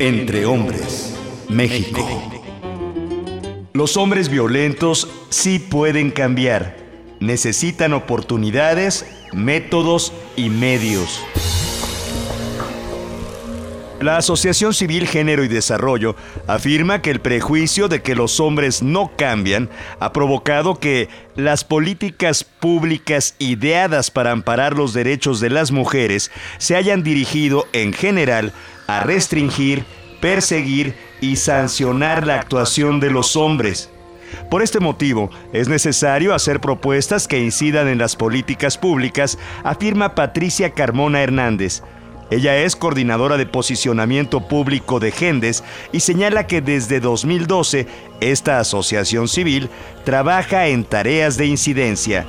Entre hombres, México. Los hombres violentos sí pueden cambiar. Necesitan oportunidades, métodos y medios. La Asociación Civil Género y Desarrollo afirma que el prejuicio de que los hombres no cambian ha provocado que las políticas públicas ideadas para amparar los derechos de las mujeres se hayan dirigido en general a restringir, perseguir y sancionar la actuación de los hombres. Por este motivo, es necesario hacer propuestas que incidan en las políticas públicas, afirma Patricia Carmona Hernández. Ella es coordinadora de posicionamiento público de Gendes y señala que desde 2012 esta asociación civil trabaja en tareas de incidencia.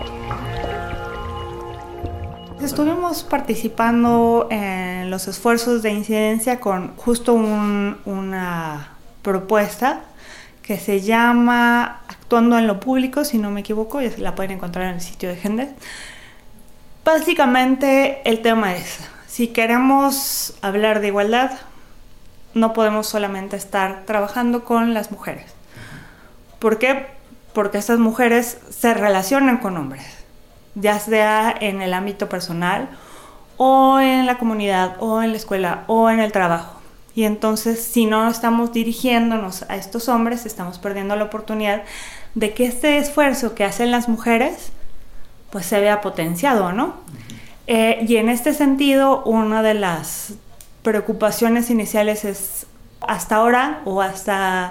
Estuvimos participando en los esfuerzos de incidencia con justo una propuesta que se llama Actuando en lo Público, si no me equivoco, ya se la pueden encontrar en el sitio de Gendes. Básicamente el tema es: si queremos hablar de igualdad, no podemos solamente estar trabajando con las mujeres. ¿Por qué? Porque estas mujeres se relacionan con hombres, ya sea en el ámbito personal, o en la comunidad, o en la escuela, o en el trabajo. Y entonces, si no estamos dirigiéndonos a estos hombres, estamos perdiendo la oportunidad de que este esfuerzo que hacen las mujeres, pues se vea potenciado, ¿no? Y en este sentido, una de las preocupaciones iniciales es, hasta ahora o hasta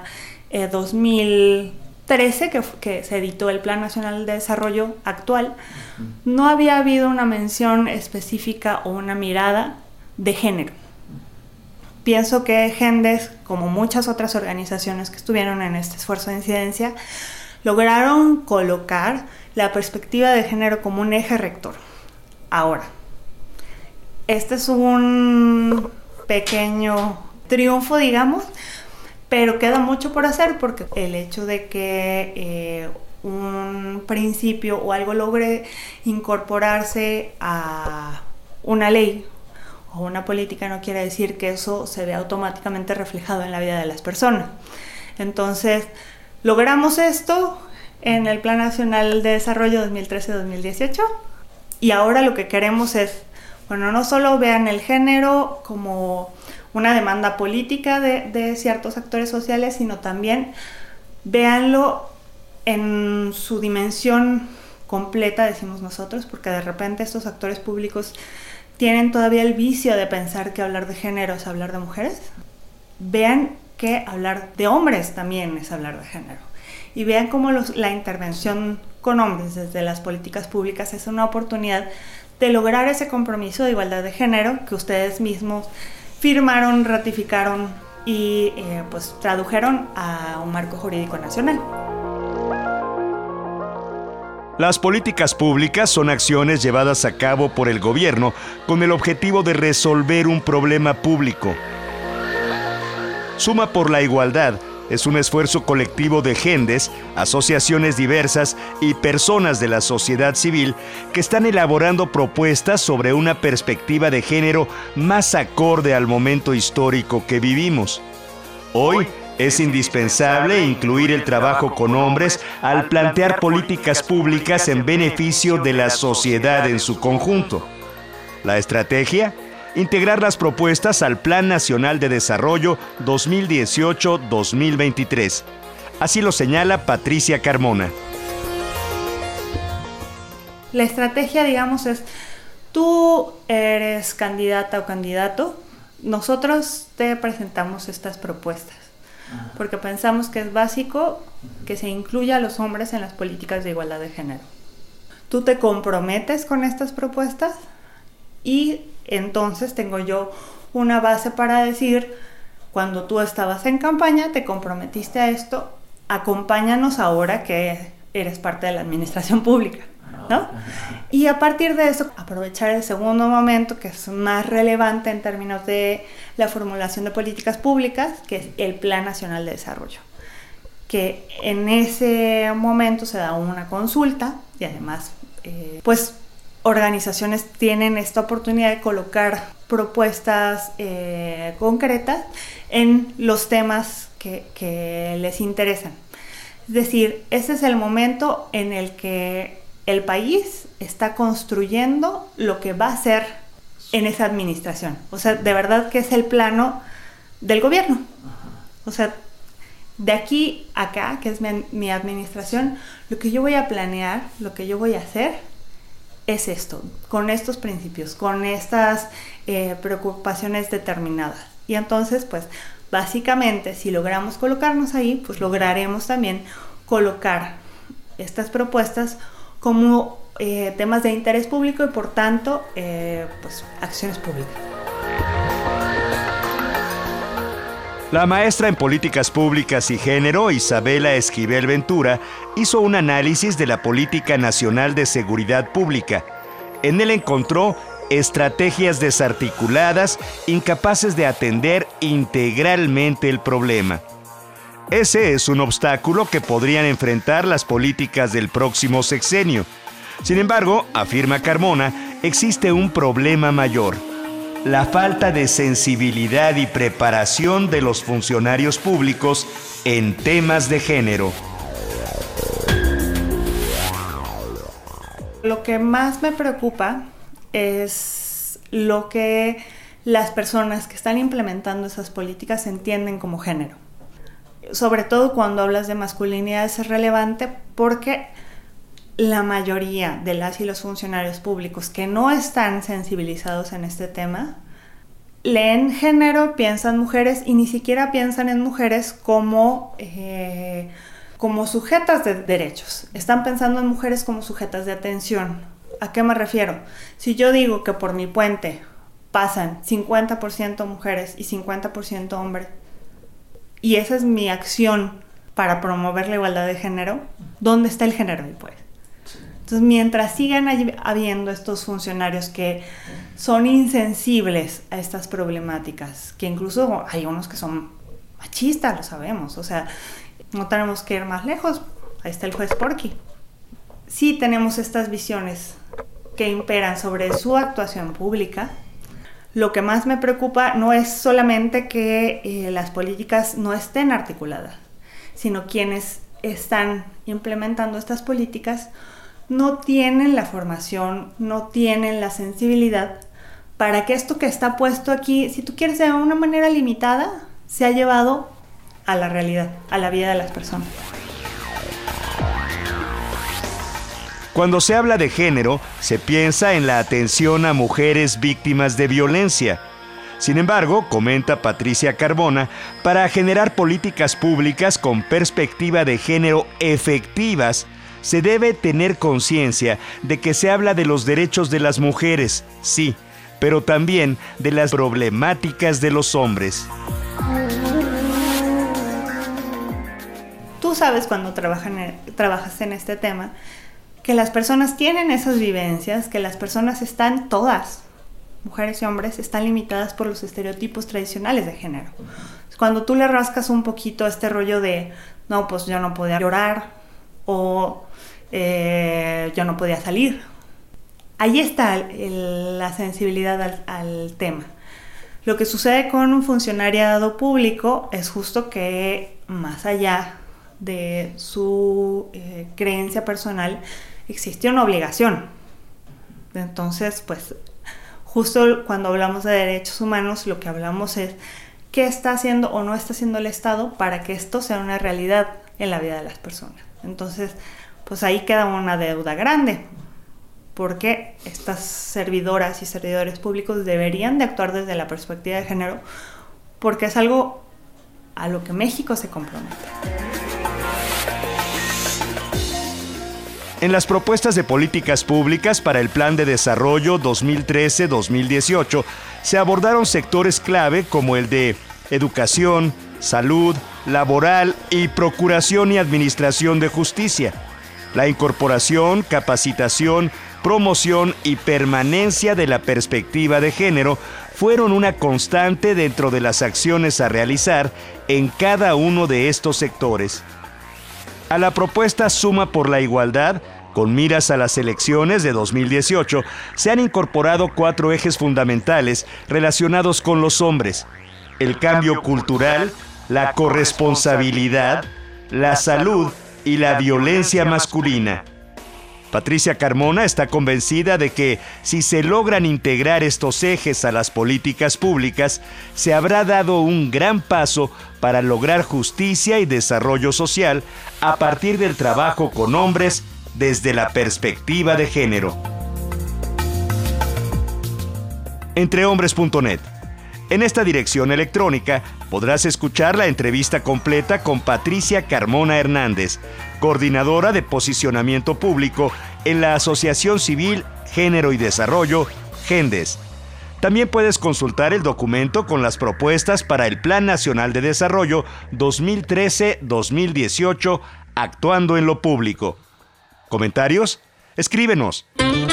2013, que se editó el Plan Nacional de Desarrollo actual, no había habido una mención específica o una mirada de género. Pienso que Gendes, como muchas otras organizaciones que estuvieron en este esfuerzo de incidencia, lograron colocar la perspectiva de género como un eje rector. Ahora, este es un pequeño triunfo, digamos, pero queda mucho por hacer, porque el hecho de que un principio o algo logre incorporarse a una ley o una política no quiere decir que eso se vea automáticamente reflejado en la vida de las personas. Entonces, logramos esto en el Plan Nacional de Desarrollo 2013-2018 y ahora lo que queremos es, bueno, no solo vean el género como una demanda política de ciertos actores sociales, sino también véanlo en su dimensión completa, decimos nosotros, porque de repente estos actores públicos tienen todavía el vicio de pensar que hablar de género es hablar de mujeres. Vean que hablar de hombres también es hablar de género. Y vean cómo la intervención con hombres desde las políticas públicas es una oportunidad de lograr ese compromiso de igualdad de género que ustedes mismos firmaron, ratificaron y pues tradujeron a un marco jurídico nacional. Las políticas públicas son acciones llevadas a cabo por el gobierno con el objetivo de resolver un problema público. Suma por la Igualdad es un esfuerzo colectivo de Gendes, asociaciones diversas y personas de la sociedad civil que están elaborando propuestas sobre una perspectiva de género más acorde al momento histórico que vivimos. Hoy es indispensable incluir el trabajo con hombres al plantear políticas públicas en beneficio de la sociedad en su conjunto. La estrategia: integrar las propuestas al Plan Nacional de Desarrollo 2018-2023. Así lo señala Patricia Carmona. La estrategia, digamos, es: tú eres candidata o candidato, nosotros te presentamos estas propuestas, porque pensamos que es básico que se incluya a los hombres en las políticas de igualdad de género. Tú te comprometes con estas propuestas y entonces tengo yo una base para decir: cuando tú estabas en campaña te comprometiste a esto, acompáñanos ahora que eres parte de la administración pública, ¿no? Y a partir de eso, aprovechar el segundo momento, que es más relevante en términos de la formulación de políticas públicas, que es el Plan Nacional de Desarrollo, que en ese momento se da una consulta y además pues organizaciones tienen esta oportunidad de colocar propuestas concretas en los temas que les interesan. Es decir, ese es el momento en el que el país está construyendo lo que va a ser en esa administración. O sea, de verdad que es el plano del gobierno. O sea, de aquí a acá, que es mi administración, lo que yo voy a planear, lo que yo voy a hacer es esto, con estos principios, con estas preocupaciones determinadas. Y entonces, pues, básicamente, si logramos colocarnos ahí, pues lograremos también colocar estas propuestas como temas de interés público y, por tanto, pues, acciones públicas. La maestra en Políticas Públicas y Género, Isabela Esquivel Ventura, hizo un análisis de la Política Nacional de Seguridad Pública. En él encontró estrategias desarticuladas, incapaces de atender integralmente el problema. Ese es un obstáculo que podrían enfrentar las políticas del próximo sexenio. Sin embargo, afirma Carmona, existe un problema mayor: la falta de sensibilidad y preparación de los funcionarios públicos en temas de género. Lo que más me preocupa es lo que las personas que están implementando esas políticas entienden como género. Sobre todo cuando hablas de masculinidad es relevante porque la mayoría de las y los funcionarios públicos que no están sensibilizados en este tema leen género, piensan mujeres y ni siquiera piensan en mujeres como sujetas de derechos. Están pensando en mujeres como sujetas de atención. ¿A qué me refiero? Si yo digo que por mi puente pasan 50% mujeres y 50% hombres, y esa es mi acción para promover la igualdad de género, ¿dónde está el género ahí, pues? Entonces, mientras sigan habiendo estos funcionarios que son insensibles a estas problemáticas, que incluso hay unos que son machistas, lo sabemos, o sea, no tenemos que ir más lejos, ahí está el juez Porky. Sí tenemos estas visiones que imperan sobre su actuación pública. Lo que más me preocupa no es solamente que las políticas no estén articuladas, sino quienes están implementando estas políticas no tienen la formación, no tienen la sensibilidad para que esto que está puesto aquí, si tú quieres de una manera limitada, se ha llevado a la realidad, a la vida de las personas. Cuando se habla de género, se piensa en la atención a mujeres víctimas de violencia. Sin embargo, comenta Patricia Carmona, para generar políticas públicas con perspectiva de género efectivas, se debe tener conciencia de que se habla de los derechos de las mujeres, sí, pero también de las problemáticas de los hombres. Tú sabes cuando trabajas en este tema que las personas tienen esas vivencias, que las personas están todas, mujeres y hombres, están limitadas por los estereotipos tradicionales de género. Cuando tú le rascas un poquito este rollo de, no, pues yo no podía llorar, o yo no podía salir, ahí está la sensibilidad al tema. Lo que sucede con un funcionariado público es justo que, más allá de su creencia personal, existe una obligación. Entonces, pues, justo cuando hablamos de derechos humanos, lo que hablamos es qué está haciendo o no está haciendo el Estado para que esto sea una realidad en la vida de las personas. Entonces, pues ahí queda una deuda grande, porque estas servidoras y servidores públicos deberían de actuar desde la perspectiva de género, porque es algo a lo que México se compromete. En las propuestas de políticas públicas para el Plan de Desarrollo 2013-2018 se abordaron sectores clave como el de educación, salud, laboral y procuración y administración de justicia. La incorporación, capacitación, promoción y permanencia de la perspectiva de género fueron una constante dentro de las acciones a realizar en cada uno de estos sectores. A la propuesta Suma por la Igualdad, Con miras a las elecciones de 2018, se han incorporado 4 ejes fundamentales relacionados con los hombres: el cambio cultural, la corresponsabilidad, la salud y la violencia masculina. Patricia Carmona está convencida de que si se logran integrar estos ejes a las políticas públicas, se habrá dado un gran paso para lograr justicia y desarrollo social a partir del trabajo con hombres desde la perspectiva de género. Entrehombres.net. En esta dirección electrónica podrás escuchar la entrevista completa con Patricia Carmona Hernández, coordinadora de posicionamiento público en la Asociación Civil Género y Desarrollo, GENDES. También puedes consultar el documento con las propuestas para el Plan Nacional de Desarrollo 2013-2018, Actuando en lo Público. ¿Comentarios? Escríbenos.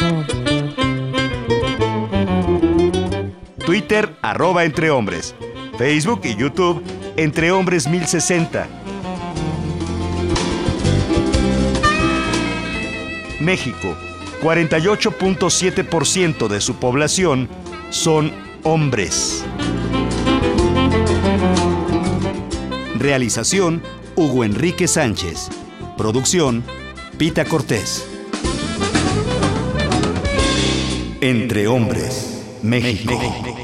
Twitter, @entrehombres. Facebook y YouTube, Entrehombres 1060. México, 48.7% de su población son hombres. Realización, Hugo Enrique Sánchez. Producción, Pita Cortés. Entre Hombres, México.